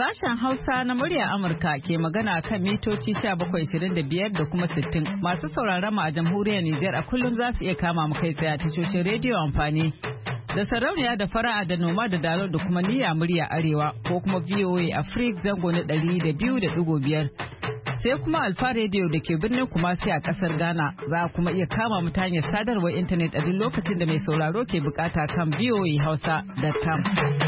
Sashen Hausa na muryar Amurka ke magana kan mitoci 1725 da kuma 60. Masu sauraron mu a jamhuriyar Nijar a kullum za su iya kama mu kai tsaye a tashoshin rediyo amfani da sarauniya da fara'a da noma da dalo da kuma niyya murya arewa ko kuma VOA Africa zango na 200.5. Sai kuma Alfa Radio da ke birnin Kumasi a kasar Ghana za a kuma iya kama mu ta hanyar sadarwar intanet a duk lokacin da mai sauraro ke bukata kan voahausa.com.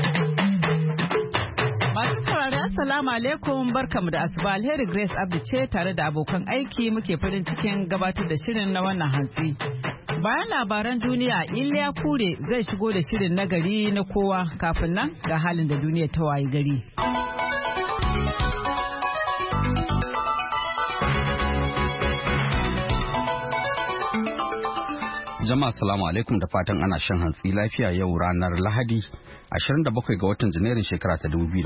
Masu saurari assalamu alaikum barkamu da asuba. Alheri Grace Abdi ce tare da abokan aiki muke farin cikin gabatar da shirin na wannan hantsi. Bayan labaran duniya, Iliya Kure zai shigo da shirin na gari na kowa kafin nan ga halin da duniya ta wayi gari. Jama'a salamu alaikum da fatan ana shan hantsi lafiya yau ranar Lahadi 27 ga watan Janairun shekara ta 2019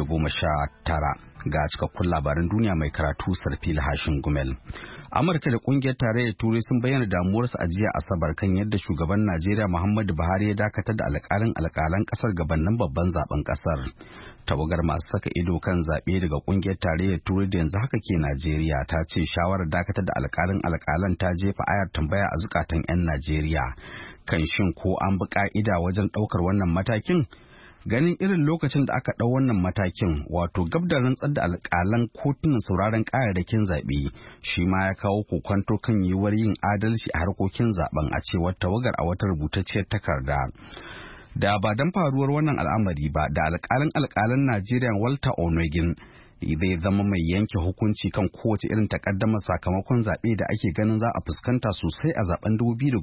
ga cikakkun labaran duniya mai karatu Sarfil Hashin Gumel. Amurka da kungiyar tarayyar Turai sun bayyana damuwarsu a jiya Asabar kan yadda shugaban Najeriya Muhammadu Buhari ya dakatar da alƙalan kasar gabanin babban zaben kasar. Tawagar masu saka ido kan zaɓe daga kungiyar tarayyar Turai da yanzu haka ke Najeriya ta ce shawarar dakatar da alƙalan ta jefa ayar tambaya a zukatan 'yan Najeriya kan shin ko an bi ka'ida wajen ɗaukar wannan matakin. Ganin irin lokacin da aka ɗau wannan matakin wato gab da rantsar da alƙalan kotunan sauraron ƙararrakin zaɓe shi ma ya kawo kokwanto kan yiwuwar yin adalci a harkokin zaben a cewar tawagar a wata rubutacciyar takarda. Da ba don faruwar wannan al'amari ba da alƙalan Najeriya Walter Onogin zai zama mai yanke hukunci kan kowace irin takaddamar sakamakon zaɓe da ake ganin za a fuskanta sosai a zaben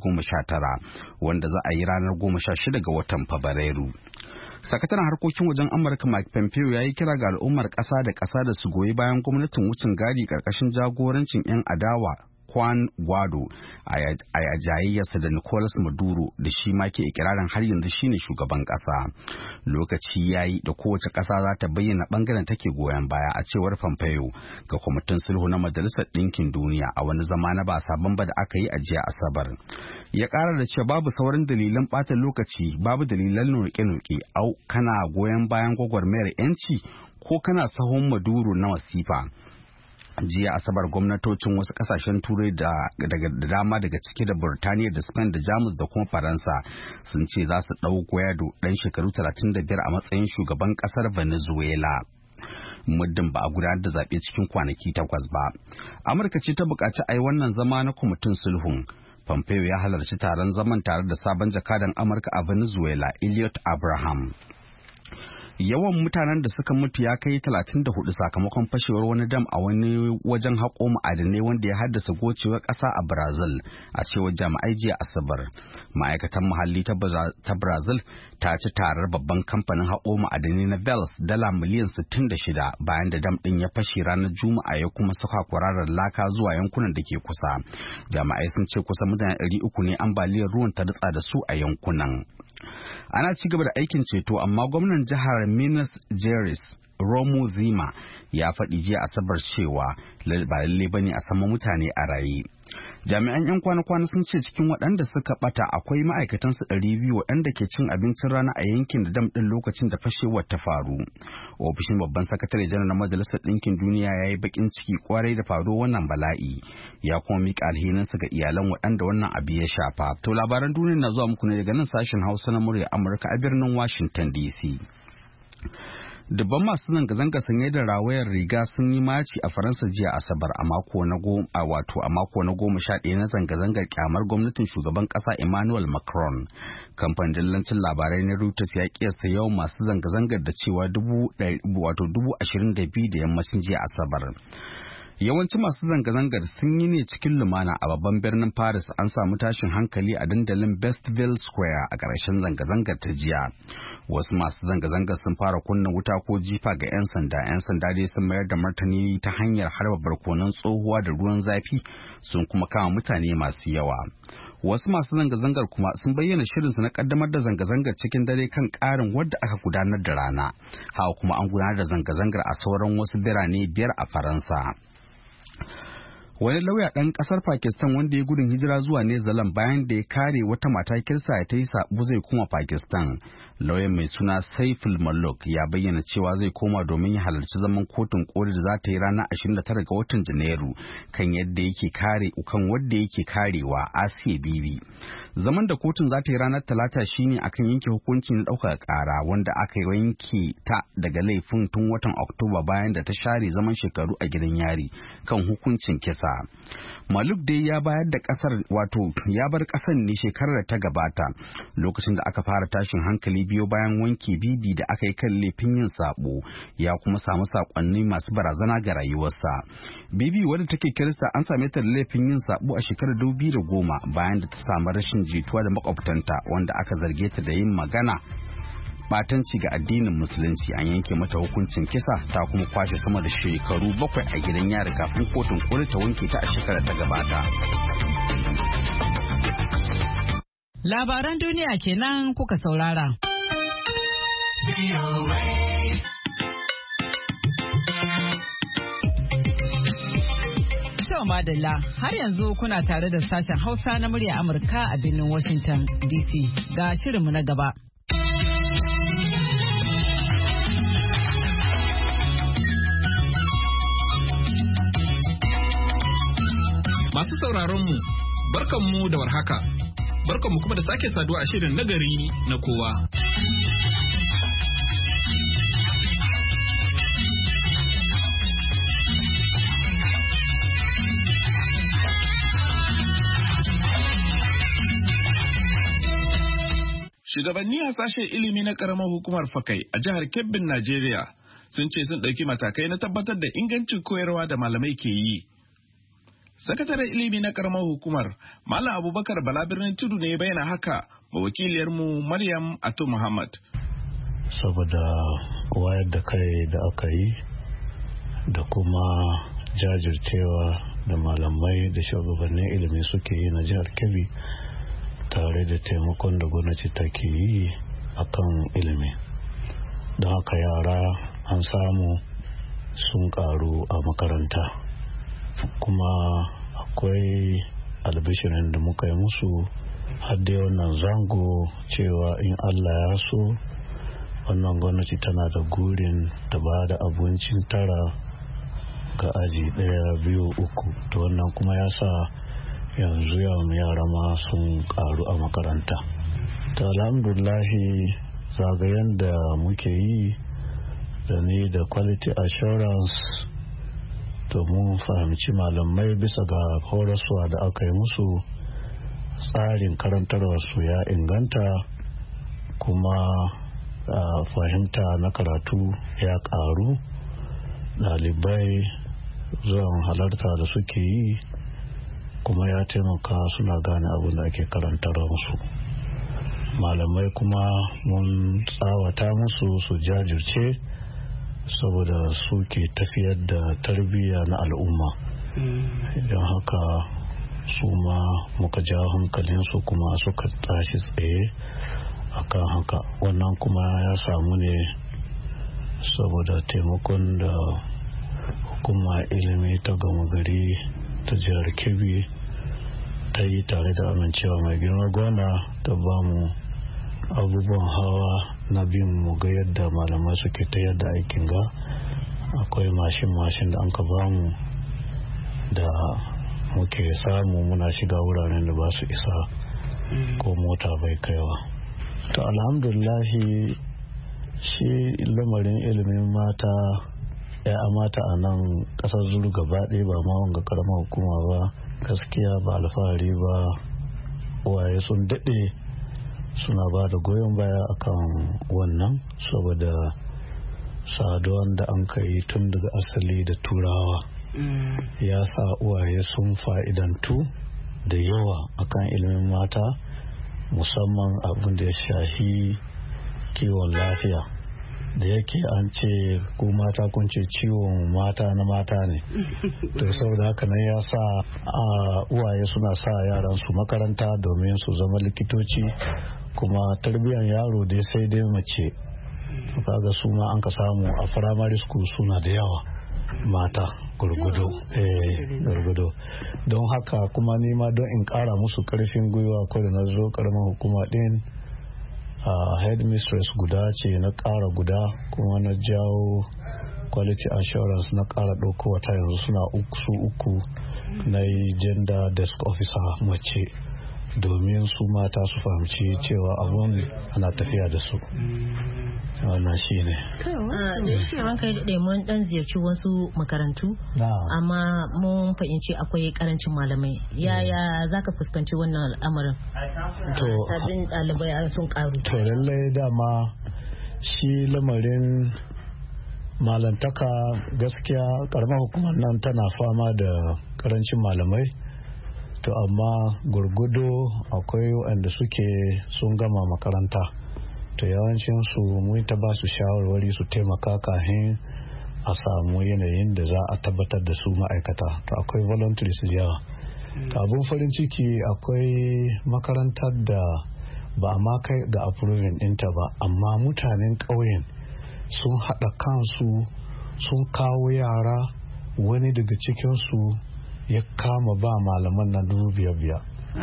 2019 wanda za a yi ranar 16 ga watan Fabrairu. Sakataren harkokin wajen Amurka Mike Pompeo ya yi kira ga al'ummar ƙasa da ƙasa da su goyi bayan gwamnatin wucin gadi ƙarƙashin jagorancin 'yan adawa Juan Guaido a jayayyarsa da Nicolas Maduro da shi ma ke ikirarin har yanzu shine shugaban ƙasa. Lokaci yayi da kowace ƙasa za ta bayyana ɓangaren take goyon baya a cewar Pompeo ga kwamitin sulhu na Majalisar Ɗinkin Duniya a wani zama na ba sabon ba da aka yi a jiya Asabar. Ya ƙara da cewa babu sauran dalilan ɓata lokaci, babu dalilan noke-noke, au kana goyon bayan gwagwarmayar 'yanci ko kana sahun Maduro na wasifa. Jiya Asabar gwamnatocin wasu kasashen turai da dama daga ciki da Burtaniya da Spain da Jamus da kuma Faransa sun ce za su ɗau Guaido ɗan shekaru 35 a matsayin shugaban ƙasar Venezuela. Muddin ba a gudanar da zaɓe cikin kwanaki 8 ba. Amurka ce ta buƙaci a yi wannan zama na kwamitin sulhun. Pompeo ya halarci taron zaman tare da sabon jakadan Amurka a Venezuela, Elliot Abraham. Yawan mutanen da suka mutu ya kai 34 sakamakon fashewar wani dam a wani wajen haƙo ma'adanai wanda ya haddasa gocewar ƙasa a Brazil a cewar jami'ai jiya Asabar. Ma'aikatan muhalli ta Brazil ta ci tarar babban kamfanin haƙo ma'adanai na Vales dala miliyan 66 bayan da dam ɗin ya fashe ranar Juma'a ya kuma saka kwararar laka zuwa yankunan da ke kusa. Jami'ai sun ce kusan mutane 300 ne ambaliyar ruwan ta ritsa da su a yankunan. Ana ci gaba da aikin ceto amma gwamnan jihar Minas Gerais Romo Zima ya faɗi jiya Asabar cewa ba lalle bane a sama mutane a raye. Jami'an 'yan kwana-kwana sun ce cikin waɗanda suka ɓata akwai ma'aikatansu 200 waɗanda ke cin abincin rana a yankin da dam ɗin lokacin da fashewar ta faru. Ofishin babban sakatare janar na Majalisar Ɗinkin Duniya ya yi baƙin ciki kwarai da faruwar wannan bala'i ya kuma miƙa alhininsa ga iyalan waɗanda wannan abu ya shafa. To labaran duniya na zuwa muku ne daga nan sashen Hausa na murya Amurka a birnin Washington DC. Dubban masu zanga-zanga sanye da rawayar riga sun yi maci a Faransa jiya Asabar a mako na 11 na zanga-zangar kyamar gwamnatin shugaban kasa Emmanuel Macron. Kamfanin dillancin labarai na Reuters ya kiyasta yawan masu zanga-zangar da cewa 22,000 da yammacin jiya Asabar. Yawancin masu zanga-zangar sun yi ne cikin lumana a babban birnin Paris. An samu tashin hankali a dandalin Bastille Square a ƙarshen zanga-zangar ta jiya. Wasu masu zanga-zangar sun fara kunna wuta ko jifa ga 'yan sanda. 'Yan sanda dai sun mayar da martani ta hanyar harba barkonon tsohuwa da ruwan zafi sun kuma kama mutane masu yawa. Wasu masu zanga-zangar kuma sun bayyana shirinsu na kaddamar da zanga-zangar cikin dare kan ƙarin wadda aka gudanar da rana. Haka kuma an gudanar da zanga-zangar a sauran wasu birane 5 a Faransa. Wani lauya ɗan ƙasar Pakistan wanda ya gudun hijira zuwa New Zealand bayan da ya kare wata mata kirsa ta yi sabo zai koma Pakistan. Lauyan mai suna Saiful Malook ya bayyana cewa zai koma domin ya halarci zaman kotun koli da za ta yi ranar 29 ga watan Janairu kan yadda yake karewa Asiya Bibi. Zaman da kotun za ta yi ranar Talata shine akan yanke hukuncin ɗaukar ƙara wanda aka yanke ta daga laifin tun watan Oktoba bayan da ta share zaman shekaru a gidan yari kan hukuncin kisa. Maluk dai ya bar kasar ne shekarar da ta gabata lokacin da aka fara tashin hankali biyo bayan wanke Bibi da aka yi kan laifin yin sabo, ya kuma samu sakonni masu barazana ga rayuwarsa. Bibi wadda take Kirista an same ta da laifin yin sabo a shekarar 2010 bayan da ta samu rashin jituwa da makwabtanta wanda aka zarge ta da yin magana batanci ga addinin musulunci. An yanke mata hukuncin kisa ta kuma kwashe sama da shekaru 7 a gidan yari kafin kotun koli ta wanke ta a shekarar ta gabata. Labaran duniya kenan kuka saurara. Madalla har yanzu kuna tare da sashen Hausa na murya Amurka a birnin Washington DC. Ga shirinmu na gaba. Masu sauraronmu, barkanmu da warhaka, barkanmu kuma da sake saduwa a shirin nagari na kowa. Shugabanni a sashen ilimi na ƙaramar hukumar Fakai a jihar Kebbin, Najeriya sun ce sun ɗauki matakai na tabbatar da ingancin koyarwa da malamai ke yi. Sakataren ilimi na karamar hukumar Malam Abubakar Bala Birnin Tudu ne ya bayyana haka ma wakiliyarmu Maryam Atu Muhammad. Saboda wayar da kai da aka yi da kuma jajircewa da malamai da shugabannin ilimi suke yi na jihar Kebbi tare da taimakon da gwamnati take yi akan ilimi. Don haka yara an samu sun karu a makaranta. Kuma akwai albishirin da muka yi musu hadde wannan zango cewa in Allah ya so wannan gwamnati tana da gurin ta ba da abincin tara ga aji 1, 2, 3 to wannan kuma ya sa yanzu yawan yara ma sun karu a makaranta. Ta alhamdulahi zagayen da muke yi da ni da quality assurance domin fahimci malamai bisa ga horaswa da aka yi musu tsarin karantarwarsu ya inganta kuma fahimta na karatu ya karu. Ɗalibai zuwan halarta da suke yi kuma ya taimaka suna gane abin da ake karantar musu. Malamai kuma mun tsawata musu su jajirce saboda suke tafiyar da tarbiyya na al'umma. Idan haka su ma muka ja hankalinsu kuma suka tashi tsaye akan haka. Wannan kuma ya samu ne saboda taimakon da hukuma ilimi ta gama gari ta jihar Kebbi ta yi tare da amincewa mai girma gwamna ta bamu abubuwan hawa na bin mu ga yadda malamai suke ta yadda aikin ga. Akwai mashin da an ka bamu da muke samu muna shiga wuraren da ba su isa ko mota bai kaiwa. To alhamdulillahi shi lamarin ilimin mata ya mata a nan kasar Zulu gaba ɗaya ba ma wanga karamar hukuma ba gaskiya ba alfahari ba. Waye sun daɗe suna ba da goyon baya akan wannan saboda saduwan da an kai tun daga asali da turawa ya sa uwaye sun fa'idantu da yawa akan ilimin mata musamman abin da ya shahi kiwon lafiya da yake an ce ku mata kun ce ciwon mata na mata ne to saboda haka nan ya sa uwaye suna sa yaran su makaranta domin su zama likitoci kuma tarbiyyar yaro dai sai dai mace kaga su ma an ka samu a primary school suna da yawa mata gurgudo don haka kuma nima don in kara musu karfin gwiwa ko da na zo karamar hukuma din headmistress guda ce na kara guda kuma na jawo quality assurance na kara ɗauko wata yanzu suna uku na yi gender desk officer mace domin su mata su fahimci cewa abun ana tafiya da su. Wannan shi ne. Da shi ranka da mun dan ziyarci wasu makarantu amma mun fahimci akwai karancin malamai. Yaya zaka fuskanci wannan al'amarin? To sabbin ɗalibai sun karu. To lallai dama shi lamarin malantaka gaskiya karamar hukumar nan tana fama da karancin malamai. To amma gurgudo akwai waɗanda suke sun gama makaranta, to yawancin su mun ta ba su shawarwari su taimaka kafin a samu yanayin da za a tabbatar da su ma'aikata. To akwai volunteers da yawa. To abun farin ciki akwai makarantar da ba a ma kai ga approving ɗinta ba, amma mutanen ƙauyen sun haɗa kansu sun kawo yara, wani daga cikinsu ya kama ba malaman na 5,000.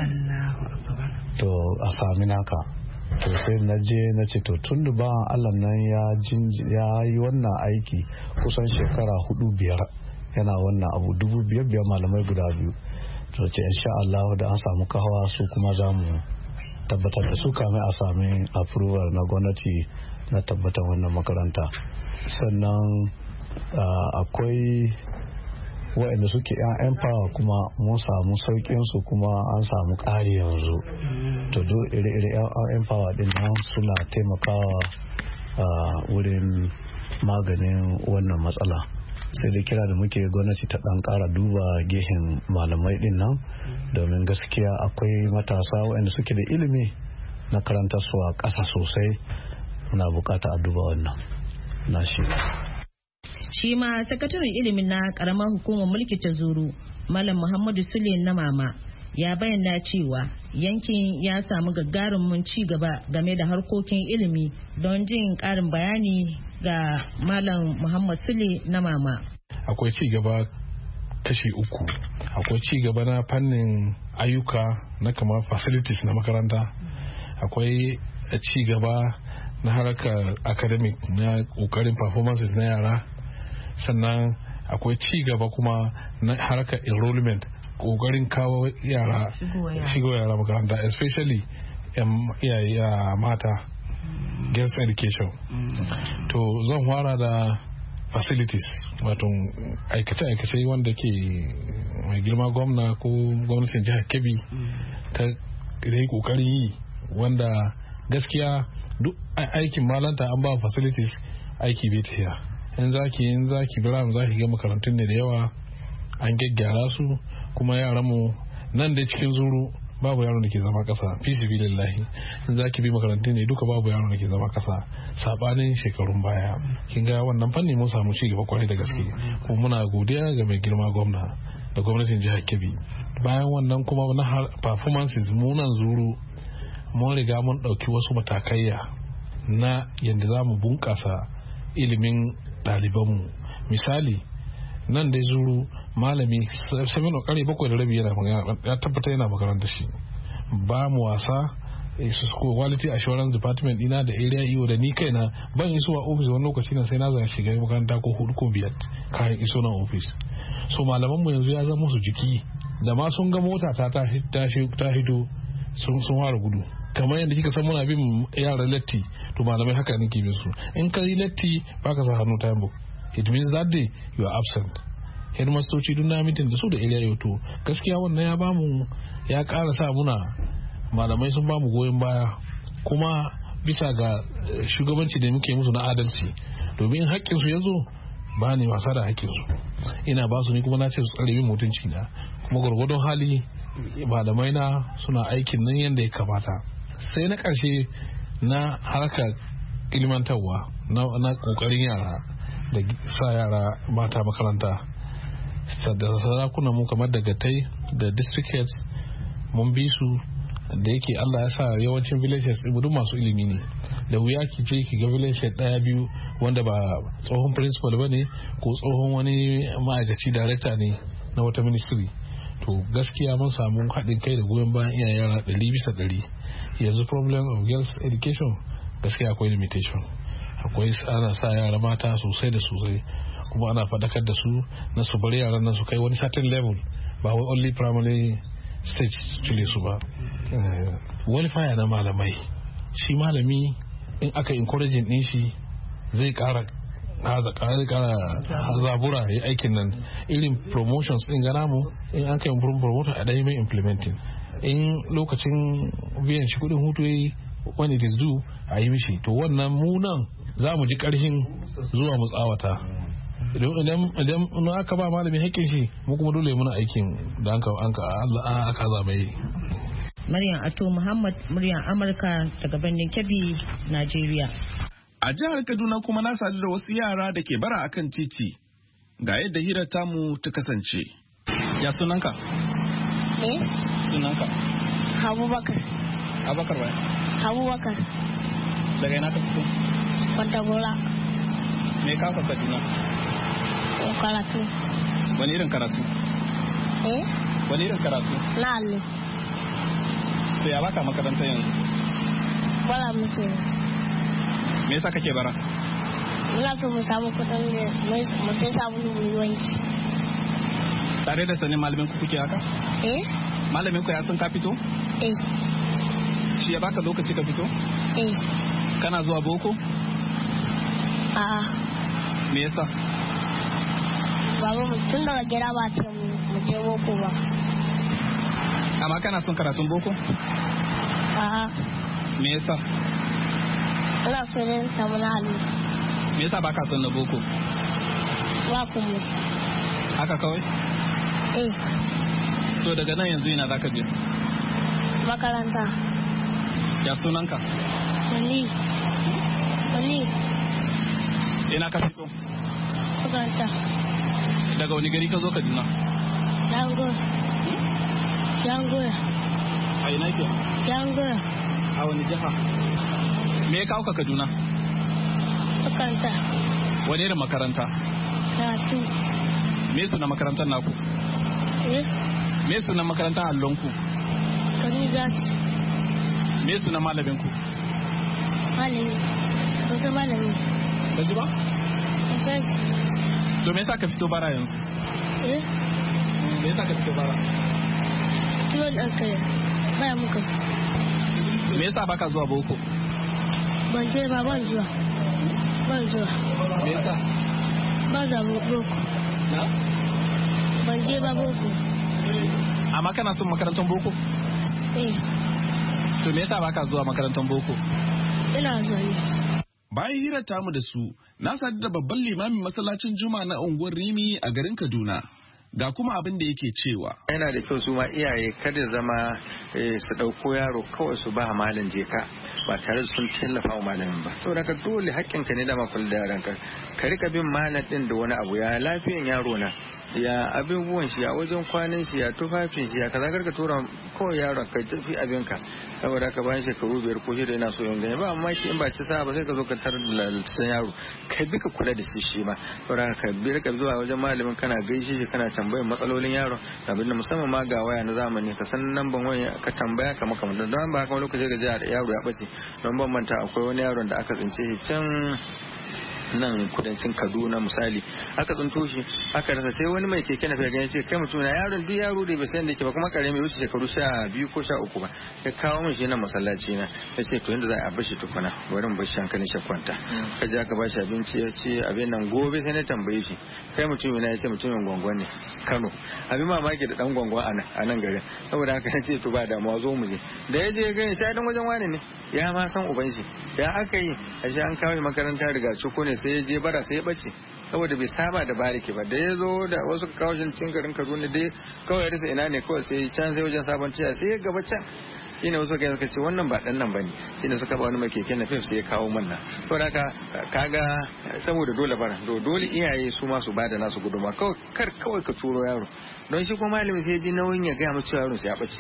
To a sami naka. To sai na je na ce to tun da bawan Allah nan ya yi wannan aiki kusan shekara 4-5 yana wannan abu 5,000 malamai guda 2. To ce insha Allah da an samu kahawa su kuma za mu tabbatar da su kame a sami approval na gwamnati na tabbatar wannan makaranta. Sannan akwai waɗanda suke yan power kuma mun samu saukin su kuma an samu ƙari yanzu. To do ire-ire yan power din nan suna taimakawa wurin maganin wannan matsala. Sai dai kira da muke gwamnati ta ɗan ƙara duba gehen malamai din nan, domin gaskiya akwai matasa waɗanda suke da ilimi na karanta su a ƙasa sosai, muna bukata a duba wannan na shi. Shi ma sakataren ilimin na karamar hukumar mulki ta Zuru, Malam Muhammadu Sule na Mama, ya bayyana cewa yankin ya samu gagarumin ci gaba game da harkokin ilimi. Don jin karin bayani ga Malam Muhammad Sule na Mama. Akwai ci gaba kashi 3. Akwai ci gaba na fannin ayyuka na kamar facilities na makaranta. Akwai ci gaba na harkar academic na kokarin performances na yara. Sannan akwai ci gaba kuma na harkar enrollment, kokarin kawo yara shigo yara makaranta, especially iyaye mata, girls education. To zan fara da facilities, wato aikace-aikace wanda ke mai girma gwamna ko gwamnatin jihar Kebbi ta yi kokarin yi, wanda gaskiya duk aikin malanta an ba facilities aiki bai tafiya. in zaki biram zaki ga makarantun ne da yawa an gyaggyara su, kuma yaran mu nan da cikin Zuru babu yaron da ke zama kasa, fi sabilillahi. In zaki bi makarantun ne duka babu yaron da ke zama kasa, sabanin shekarun baya. Kin ga wannan fanni mun samu ci gaba kwarai da gaske, kuma muna godiya ga mai girma gwamna da gwamnatin jihar Kebbi. Bayan wannan kuma na performances mu nan Zuru mun riga mun dauki wasu matakaiya na yadda za mu bunkasa ilimin ɗalibanmu. Misali nan dai Zuru malami 7:30 ya tabbata yana makaranta shi, ba mu wasa. Quality assurance department dina da area iyo da ni kaina ban iso a office wani lokaci na sai na zan shiga makaranta ko 4 ko 5 kayan iso na office. So malamanmu yanzu ya zama su jiki, da ma sun ga mota ta hito sun fara gudu. Kamar yadda kika san muna bin yara latti, to malamai haka nake bin su. In ka yi latti baka sa hannu time book, it means that day you are absent. Headmastoci duk na mitin da su da area yau, to gaskiya wannan ya ƙara sa muna malamai sun bamu goyon baya, kuma bisa ga shugabanci da muke musu na adalci, domin haƙƙin su yazo ba ne wasa da haƙƙin su, ina ba su ni kuma na ce su tsare min mutunci na, kuma gwargwadon hali malamai na suna aikin nan yadda ya kamata. Sai na ƙarshe na harkar ilmantarwa na ƙoƙarin yara da sa yara mata makaranta, da sarakunan mu kamar da gatai da district heads mun bi su da yake Allah ya sa yawancin villages duk masu ilimi ne, da wuya ki je ki ga village ɗaya biyu wanda ba tsohon principal ba ne ko tsohon wani ma'aikaci director ne na wata ministry. To gaskiya mun samu haɗin kai da goyon bayan iyayen yara 100%. Yanzu problem of girls education gaskiya akwai limitation, akwai ana sa yara mata sosai da sosai, kuma ana faɗakar da su na su bari yaran nan su kai wani certain level, ba wai only primary stage cile su ba. Wani faya na malamai, shi malami in aka encouraging din shi zai kara zabura ya aikin nan. Irin promotions din gana mu in an kai promotion a ɗaya mai implementing, in lokacin biyan shi kudin hutu yayi when it is due a yi mishi. To wannan mu nan za mu ji karhin zuwa mu tsawata. Idan aka ba malami haƙƙin shi, mu kuma dole muna aikin da aka zama yi. Maryam Ato Muhammad, muryar Amurka daga birnin Kebbi, Najeriya. A jihar Kaduna kuma na sadu da wasu yara da ke bara akan titi. Ga yadda hirar tamu ta kasance. Ya sunanka? Sunanka? Abubakar. Abubakar bai? Abubakar. Daga ina ka fito? Kwantagora. Me ka ka Kaduna? Karatu. Wani irin karatu? Wani irin karatu? Na allo. To ya baka makaranta yanzu? Bara muke. Me yasa kake bara? Ina so mu samu kudin da mu sai sabulu mu wanki. Tare da sanin malamin ku kuke haka? Malamin ku ya san ka fito? Shi ya baka lokaci ka fito? Kana zuwa boko? A'a. Me yasa? Baba mu tun daga gida ba ce mu je boko ba. Amma kana son karatun boko? A'a. Me yasa? Ina so ne samu na allo. Me yasa baka son na boko? Ba kuma. Haka kawai? To daga nan yanzu ina zaka je? Makaranta. Ya sunanka? Wani. Ina ka fito? Makaranta. Daga wani gari ka zo Kaduna? Yangoya. A ina ke? Yangoya. A wani jiha? Me ya kawo ka Kaduna? Makaranta. Wani irin makaranta? Karatu. Me suna makarantar naku? Me suna makarantar allonku? Kanizati. Me suna malaminku? Malami. Kusa malami. Ba ji ba? Kusa. To me yasa ka fito bara yanzu? Me yasa ka fito bara? Tuwon ɗan kai. Baya muka. Me yasa baka zuwa boko? Ban je ba, ban zuwa. Me yasa? Ba za mu boko. Na? Ban je ba boko. Amma kana son makarantar boko? To me yasa baka zuwa makarantar boko? Ina zuwa ne. Bayan hirar tamu da su, na sadu da babban limamin masallacin Juma'a na unguwar Rimi a garin Kaduna. Ga kuma abin da yake cewa. Yana da kyau su ma iyaye kada zama su ɗauko yaro kawai su ba malam jeka ba tare da sun tallafa wa malamin ba. Saboda ka dole haƙƙinka ne da makul da yaranka. Ka rika bin malam ɗin da wani abu, ya lafiyan yaro na, ya abubuwan shi, ya wajen kwanan shi, ya tufafin shi, ya kaza, karka tura kawai yaron ka tafi abinka. Saboda haka bayan shekaru 5 ko 6 yana so yin gani ba, amma in ba ci sa ba sai ka zo ka tarar da lalataccen yaro, kai bi ka kula da shi ma. Saboda haka bi rika zuwa wajen malamin kana gaishe shi, kana tambayar matsalolin yaro, abin da musamman ma ga waya na zamani, ka san namban waya ka tambaya ka maka mutum, don ba haka wani lokaci ga yaro ya bace. Don ban manta akwai wani yaron da aka tsince shi can nan kudancin Kaduna misali, aka tsinto shi aka rasa, sai wani mai keke na fiye gani ce kai mutum na yaron duk yaro da bai san da yake ba, kuma kare mai wuce shekaru 12 ko 13 ba, ya kawo min shi na masallaci na, ya ce to yanda za a bashi tukuna bari mu bashi hankalin shi kwanta. Ka je aka bashi abinci ya ce abin nan, gobe sai na tambaye shi kai mutum na, ya ce mutumin Gwangwan ne Kano. Abin mamaki da dan Gwangwan a nan garin, saboda haka ya ce to ba damuwa zo mu je. Da ya je gani sai dan wajen wani ne, ya ma san uban shi, ya aka yi ashe an kawo makaranta riga ciko ne, sai ya je bara sai ya bace saboda bai saba da bariki ba. Da ya zo da wasu kawo shi cikin garin Kaduna dai kawai rasa ina ne, kawai sai can sai wajen sabon ciya sai ya gaba can. Shine wasu ga suka ce wannan ba dan nan bane, shine suka ba wani mai keke na fef sai ya kawo manna. Saboda haka kaga saboda dole bara dole iyaye su ma su bada nasu guduma, kawai ka turo yaro, don shi kuma malami sai ji nauyin ya ga mu cewa yaron sai ya bace.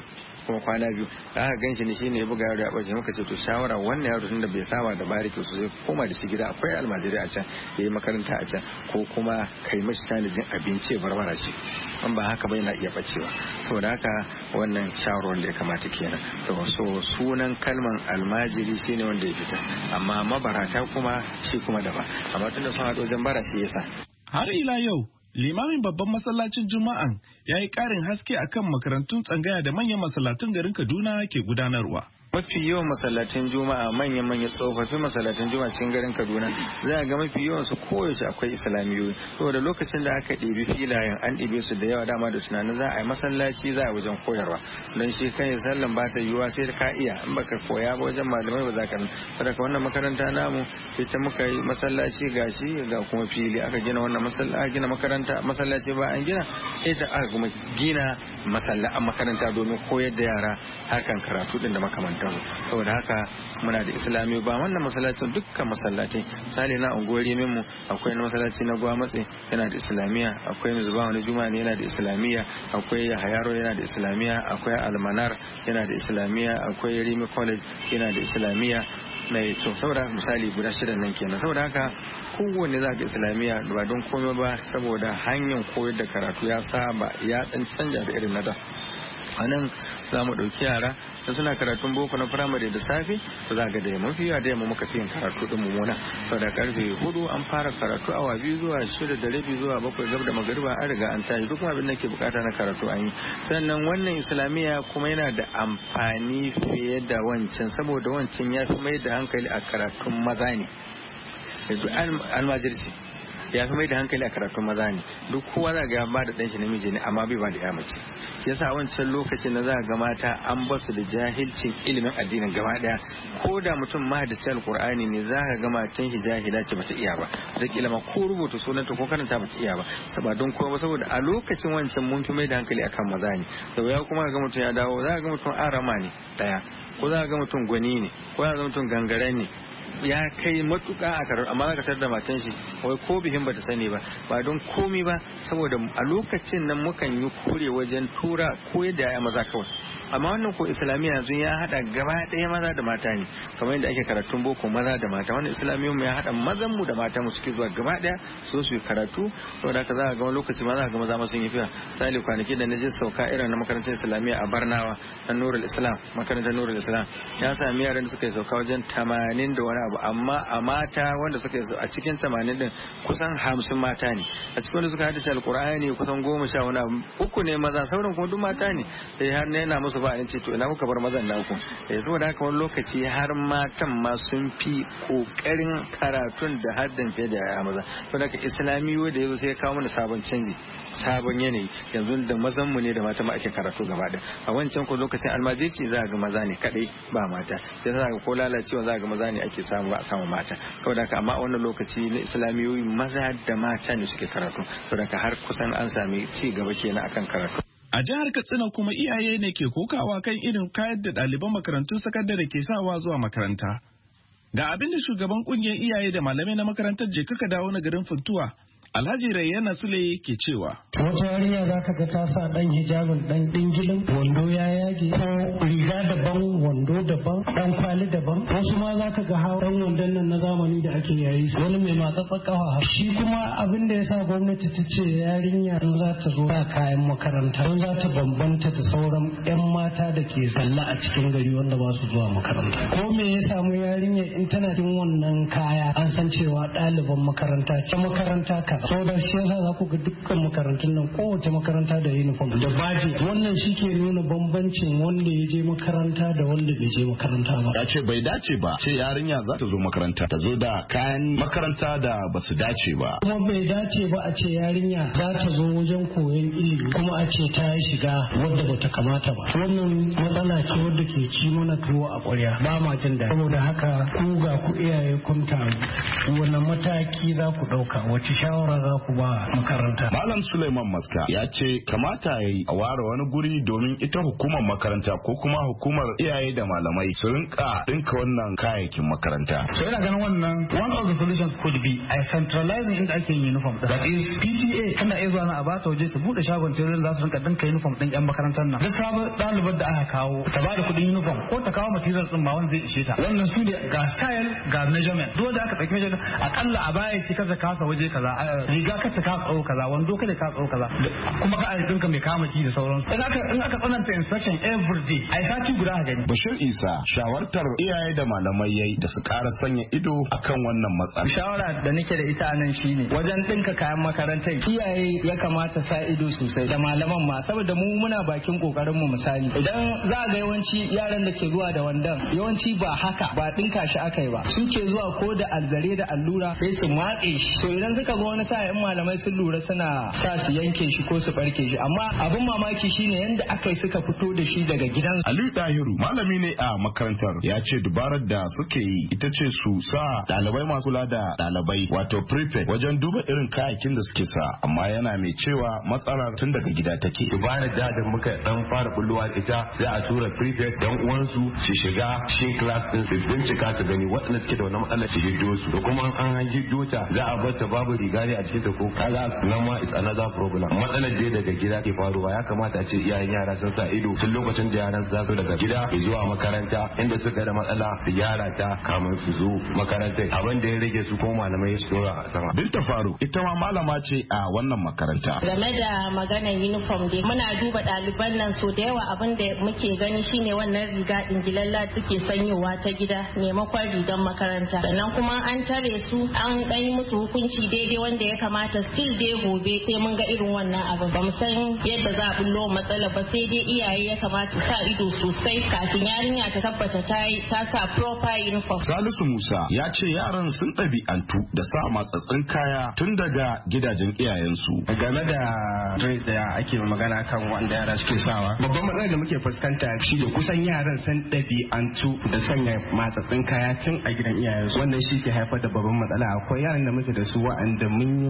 kuma kwana biyu da aka ganshi ne shine ya buga yaro ya bace muka ce to shawara wannan yaro tunda bai saba da bariki su zai koma da shi gida akwai almajiri a can yayi makaranta a can ko kuma kai mashi tanajin abinci barbara shi an ba haka ba yana iya bacewa saboda haka wannan shawarar da ya kamata kenan to so sunan kalman almajiri shine wanda ya fita amma mabarata kuma shi kuma daban amma tunda sun haɗo wajen bara shi yasa har ila yau limamin babban masallacin juma'an ya yi ƙarin haske akan makarantun tsangaya da manyan masallatan garin Kaduna ke gudanarwa. Mafi yawan masallatan juma'a manya-manya tsofaffin masallatan juma'a cikin garin Kaduna za a ga mafi yawan su koyaushe akwai islamiyoyi saboda lokacin da aka ɗebi filayen an ɗebe su da yawa dama da tunanin za a yi masallaci za a wajen koyarwa don shi kan sallan ba ta yiwuwa sai ka iya in baka koya ba wajen malamai ba za ka saboda wannan makaranta namu ita muka yi masallaci gashi ga kuma fili aka gina wannan masallaci ba an gina ita aka kuma gina makaranta domin koyar da yara harkan karatu din da makamanta saboda haka muna da islami ba wannan masallacin dukkan masallatai misali na unguwar mu akwai na masallaci na Gwamatse yana da islamiya akwai Mizbah wani juma'a ne yana da islamiya akwai Yahayaro yana da islamiya akwai Almanar yana da islamiya akwai Rimi College yana da islamiya mai to saboda misali guda 6 nan kenan saboda haka kowanne za ga islamiya ba don komai ba saboda hanyar koyar da karatu ya saba ya dan canja da irin na da anan za mu ɗauki yara da suna karatun boko na firamare da safe to za ga da mafi yawa da yamma muka fi yin karatu din mummuna to da karfe 4 an fara karatu awa 2 zuwa 6:30 zuwa 7 gab da magariba an riga an tashi duk abin da ke bukata na karatu an yi sannan wannan islamiyya kuma yana da amfani fiye da wancan saboda wancan ya fi mai da hankali a karatun maza ne almajirci ya fi mai da hankali a karatun maza ne duk kowa za ga ya ba da ɗanshi namiji ne amma bai ba da ya mace shi yasa a wancan lokacin na za ga mata an ba su da jahilcin ilimin addinin gaba daya ko da mutum mahaddaci alkur'ani ne za ka ga matan shi jahila ce bata iya ba ta kila ma ko rubuta sunanta ko karanta bata iya ba saboda don kowa saboda a lokacin wancan mun fi mai da hankali akan maza ne to ya kuma ga mutum ya dawo za ga mutum arama ne daya ko za ga mutum gwani ne ko za ga mutum gangaren ne ya kai matuƙa a karar amma za ka da matan shi wai ko bihin ba ta sani ba don komi ba saboda a lokacin nan mukan yi kure wajen tura ko yadda ya maza kawai amma wannan ko islamiyya yanzu ya hada gaba ɗaya maza da mata ne kamar yadda ake karatun boko maza da mata wannan islamiyyar mu ya hada mazan mu da matan mu suke zuwa gaba ɗaya su yi karatu saboda haka za ka ga wani lokaci ma za ka ga maza ma sun yi fiya misali kwanaki da na je sauka irin na makarantar islamiyya a Barnawa na Nurul Islam makarantar Nurul Islam ya sami yaran da suka yi sauka wajen 80 da wani abu amma a mata wanda suka yi a cikin 80 din kusan 50 mata ne a cikin wanda suka haddace alkur'ani kusan 10 wani abu 3 ne maza sauran kuma duk mata ne sai har ne yana musu ba in ce to ina muka bar mazan naku saboda haka wani lokaci har matan ma sun fi kokarin karatun da haddan fiye da yaya maza saboda haka islamiyo da yazo sai ya kawo mana sabon canji sabon yanayi yanzu da mazan mu ne da mata ma ake karatu gaba da a wancan ko lokacin almajirci za ga maza ne kadai ba mata sai za ga ko lalacewa za ga maza ne ake samu ba a samu mata saboda haka amma a wannan lokaci na islamiyoyi maza da mata ne suke karatu saboda haka har kusan an sami ci gaba kenan akan karatu. A jihar Katsina kuma iyaye ne ke kokawa kan irin kayan da ɗaliban makarantun sakandare ke sawa zuwa makaranta. Ga abin da shugaban ƙungiyar iyaye da malamai na makarantar je kaka dawo na garin Funtuwa Alhaji Rayyana Sule ke cewa. Wata yarinya za ka ga ta sa ɗan hijabin ɗan ɗingilin wando ya yage ko riga daban wando daban ɗan kwali daban wasu ma za ka ga ɗan wandon nan na zamani da ake yayi wani mai matsatsa ƙafa shi kuma abin da ya sa gwamnati ta ce yarinya in za ta zo da kayan makaranta don za ta bambanta da sauran 'yan mata da ke zalla a cikin gari wanda ba su zuwa makaranta. Ko me ya samu yarinya in tana cikin wannan kaya an san cewa ɗaliban makaranta ce makaranta ka saboda shi yasa za ku ga dukkan makarantun nan kowace makaranta da uniform da baji wannan shi ke nuna bambancin wanda ya je makaranta da wanda bai je makaranta ba. Ya ce bai dace ba ce yarinya za ta zo makaranta ta zo da kayan makaranta da ba su dace ba. Kuma bai dace ba a ce yarinya za ta zo wajen koyon ilimi kuma a ce ta yi shiga wadda bata kamata ba. Wannan matsala ce wadda ke ci mana tuwo a ƙwarya ba ma jin daɗi. Saboda haka ku ga ku iyaye kun taru wannan mataki za ku ɗauka wace shawara shawara za ku ba makaranta? Malam Suleiman Maska ya ce kamata ya yi a ware wani guri domin ita hukumar makaranta ko kuma hukumar iyaye da malamai su rinka dinka wannan kayayyakin makaranta. So ina ganin wannan one of the solutions could be a centralizing inda ake yin uniform. That is PTA kana iya zuwa na a bata waje ta bude shagon tirin za su rinka dinka uniform din yan makarantar nan. Duk sabon ɗalibar da aka kawo ta ba da kuɗin uniform ko ta kawo materials din ba wanda zai ishe ta. Wannan su ne ga style ga measurement. Dole da aka ɗauki measurement akalla a baya ki kaza kasa waje kaza riga ka ta kasa tsawo kaza wando kada ka tsawo kaza kuma ka ayi dinka mai kama ki da sauransu. In aka tsananta inspection every day ai sati guda a gani. Bashir Isa shawartar iyaye da malamai yayi da su ƙara sanya ido akan wannan matsala. Shawara da nake da ita nan shine wajen dinka kayan makarantar iyaye ya kamata sa ido sosai da malaman ma saboda mu muna bakin kokarin mu misali idan za ga yawanci yaran da ke zuwa da wandan yawanci ba haka ba dinka shi akai ba suke zuwa ko da alzare da allura sai su matse shi so idan suka ga wani sa'in malamai sun lura suna sa su yanke shi ko su barke shi amma abin mamaki shine yanda akai suka fito da shi daga gidan. Aliyu Dahiru malami ne a makarantar ya ce dubarar da suke yi ita ce su sa ɗalibai masu kula da ɗalibai wato prefect wajen duba irin kayayyakin da suke sa amma yana mai cewa matsalar tun daga gida take. Dubarar da muka dan fara bullowa ita sai a tura prefect dan uwansu su shiga cikin class din su bincika su gani waɗanda suke da wannan matsalar su hiddo su da kuma an hiddo ta za a bar ta babu riga ne a cikin ta ko kaza nan ma is another problem. Matsalar da daga gida ke faruwa ya kamata a ce iyayen yara sun sa ido tun lokacin da yaran su zo daga gida zuwa makaranta inda suka da matsala su gyara ta kamar su zo makarantar abin da ya rage su ko malamai su dora a sama. Binta Faru ita ma malama ce a wannan makaranta. Game da maganar uniform dai muna duba ɗaliban nan so da yawa abin da muke gani shine wannan riga dingilalla suke sanyowa ta gida maimakon rigar makaranta sannan kuma an tare su an ɗan yi musu hukunci daidai wanda ya kamata still dai gobe sai mun ga irin wannan abin ba mu san yadda za a bullo matsala ba sai dai iyaye ya kamata sa ido sosai kafin yarinya ta tabbata ta sa proper uniform. Salisu Musa ya ce yaran sun ɗabi'antu da sa matsatsin kaya tun daga gidajen iyayensu. Game da dress da ake magana kan wanda yara suke sawa babban matsalar da muke fuskanta shi da kusan yaran sun ɗabi'antu da sanya matsatsin kaya tun a gidan iyayensu wannan shi ke haifar da babban matsala akwai yaran da muke da su wa'anda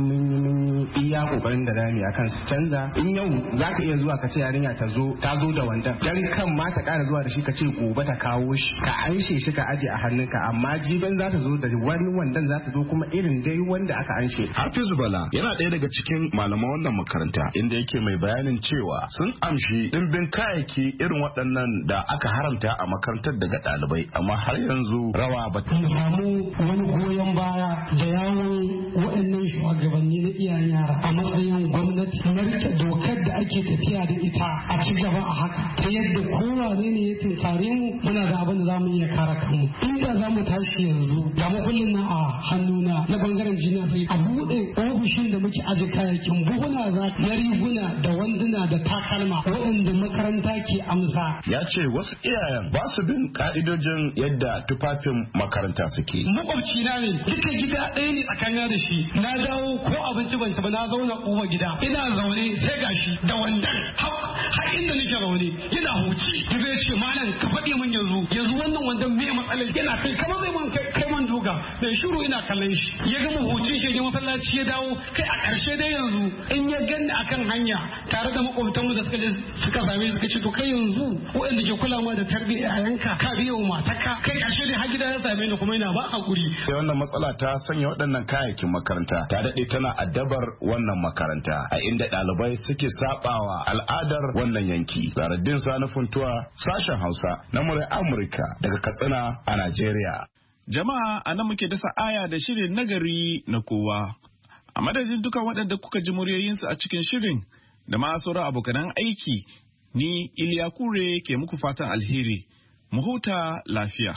mun yi iya kokarin da zamu akan su canza in yau zaka iya zuwa ka ce yarinya ta zo da wandan dan kan ma ta ƙara zuwa da shi ka ce gobe ta kawo shi ka anshe shi ka aje a hannunka amma jiban za ta zo da wani wandan za ta zo kuma irin dai wanda aka anshe. Hafizu Bala yana ɗaya daga cikin malaman wannan makaranta inda yake mai bayanin cewa sun amshi ɗimbin kayayyaki irin waɗannan da aka haramta a makarantar daga ɗalibai amma har yanzu rawa ba ta samu wani goyon baya da yawon waɗannan shugabanni na iyayen yara a matsayin gwamnati na rike dokar da ake tafiya da ita a ci gaba a haka ta yadda kowane ne ya tunkare mu muna da abin da za mu iya kare kanmu inda za mu tashi yanzu ga makullin na a hannuna na bangaren jina sai a buɗe ofishin da muke aje kayayyakin buhuna na riguna da wanduna da takalma waɗanda makaranta ke amsa. Ya ce wasu iyayen ba su bin ka'idojin yadda tufafin makaranta suke. Makwabci na ne duka gida ɗaya ne tsakanin da shi na dawo ko abinci ban ci ba na zauna uba gida ina zaune sai gashi da wandan har inda nake zaune yana huci zai ce malam ka faɗi min yanzu wannan wandan me matsalar yana kai kamar zai man kai man duga da shiru ina kallon shi ya gama hucin shi ya masallaci ya dawo kai a ƙarshe dai yanzu in ya ganni akan hanya tare da makwabtanmu da suka same suka ce to kai yanzu waɗanda ke kula ma da tarbiyyar yayanka ka biyo mataka kai ƙarshe dai har gida ya same ni kuma ina ba hakuri. Sai wannan matsala ta sanya waɗannan kayayyakin makaranta ta daɗe tana addabar wannan makaranta a inda ɗalibai suke sabawa al'adar wannan yanki. Zaraddin Sani Funtuwa sashen Hausa na murai Amurka daga Katsina a Najeriya. Jama'a a nan muke dasa aya da shirin nagari na kowa. A madadin dukan waɗanda kuka ji muryoyinsu a cikin shirin da ma sauran abokanan aiki ni Iliya Kure ke muku fatan alheri. Mu huta lafiya.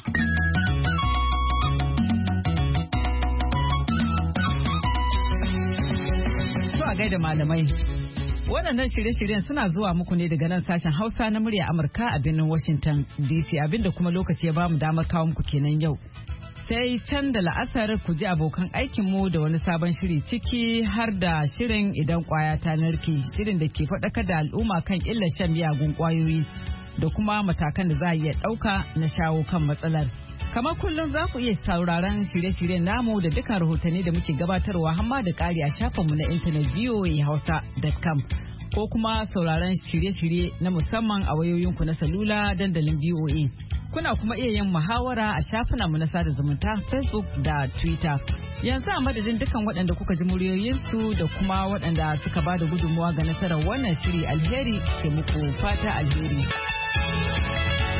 A gaida malamai. Waɗannan shirye-shiryen suna zuwa muku ne daga nan sashen Hausa na murya Amurka a birnin Washington DC abinda kuma lokaci ya bamu damar kawo muku kenan yau. Sai can da la'asar ku ji abokan aikinmu da wani sabon shiri ciki har da shirin idan kwaya ta narke shirin da ke faɗakar da al'umma kan illar shan miyagun kwayoyi da kuma matakan da za a iya ɗauka na shawo kan matsalar. Kamar kullum za ku iya sauraron shirye-shiryen namu da dukkan rahotanni da muke gabatarwa hamma da ƙari a shafinmu na intanet voahausa.com ko kuma sauraron shirye-shirye na musamman a wayoyinku na salula dandalin VOA. Kuna kuma iya yin muhawara a shafinanmu na sada zumunta Facebook da Twitter. Yanzu a madadin dukkan waɗanda kuka ji muryoyinsu da kuma waɗanda suka ba da gudunmuwa ga nasarar wannan shiri alheri ke muku fata alheri.